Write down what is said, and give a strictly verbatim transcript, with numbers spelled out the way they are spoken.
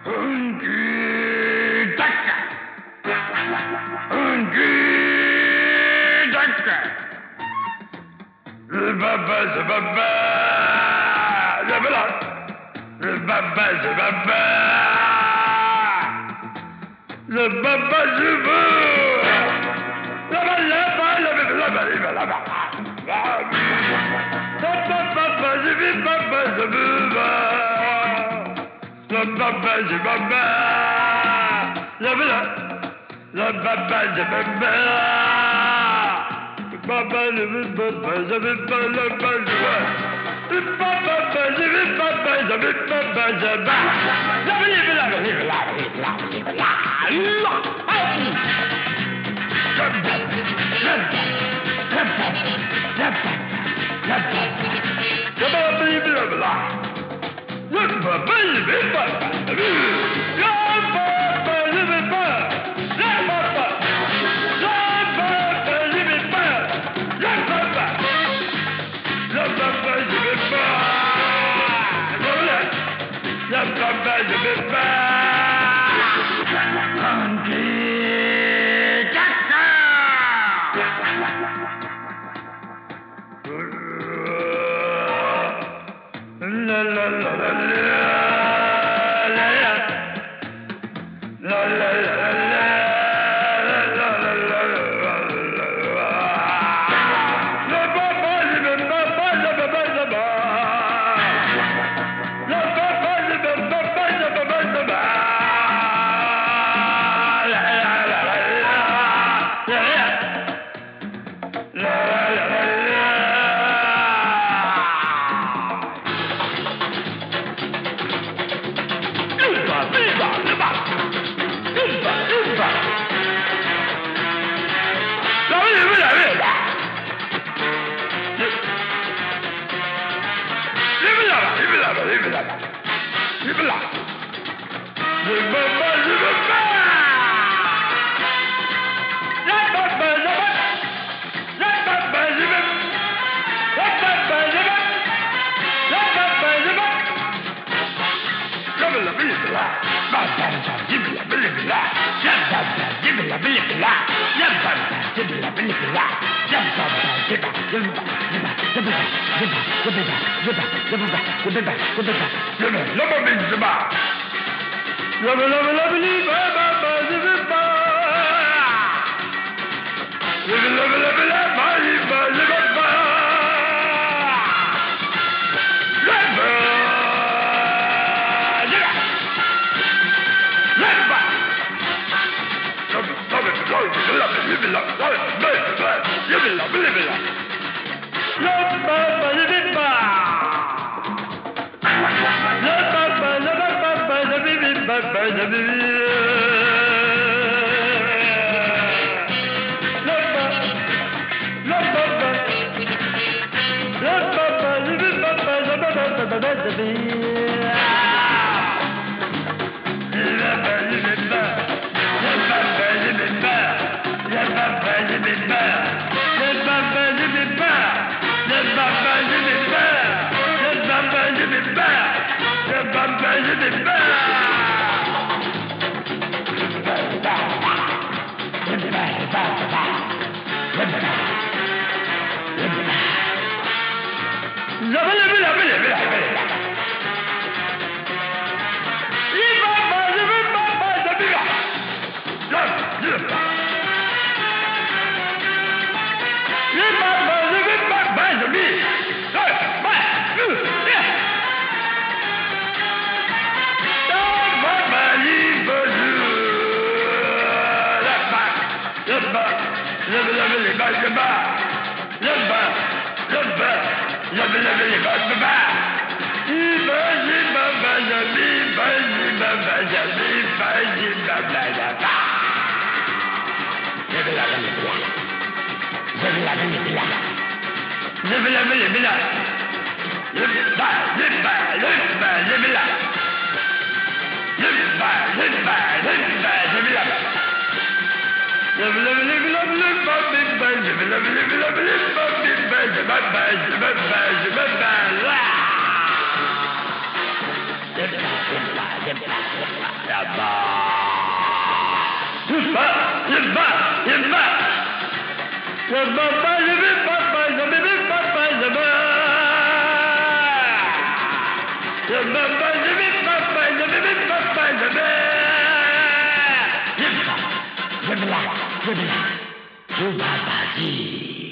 Hunky Dunker. Hunky Dunker. Baba Baba. Zabala. Baba Baba. Le Baba Zubu. La la la la la la la la la. Baba Baba Zubu Baba Zubu. La Baba Zubu. La la la Baba Zubu. Baba Zubu Baba Zubu la Baba Zubu. Baba Zubu Baba Zubu Baba Zubu. La la la la la la. La la la la la la la la. Zip, zip, zip, zip, zip, zip, zip, zip. Zubaba, Zubaba,